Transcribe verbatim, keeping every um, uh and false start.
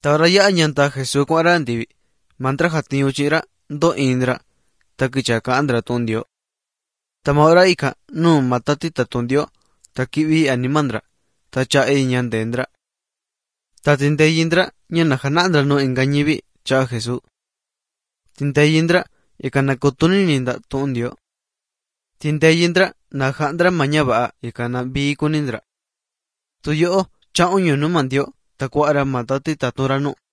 Ta ra ya'a ñanta Jesús kua'an ra ntivi, mantra jatiñu chi'in ra ndo ini ra, ta kicha ka'an ra tu'un Nyoo. Ta ma hora ikan nuu ma tati tatun Nyoo, ta ki'vi anima ndra, ta cha'a iña ndee ndra. Ta tindeyi ndra ña na jana'a ndra nuu inka ñivi cha'a Jesús. Tindeyi ndra ikan na kutunini nda tu'un Nyoo. Tindeyi ndra na ja'a ndra ma ña va'a ikan na vii kuni ndra. Tu yo'o cha'un ñuu nuu ma Nyoo ta kua'a ra ma tati tatun ra nuu.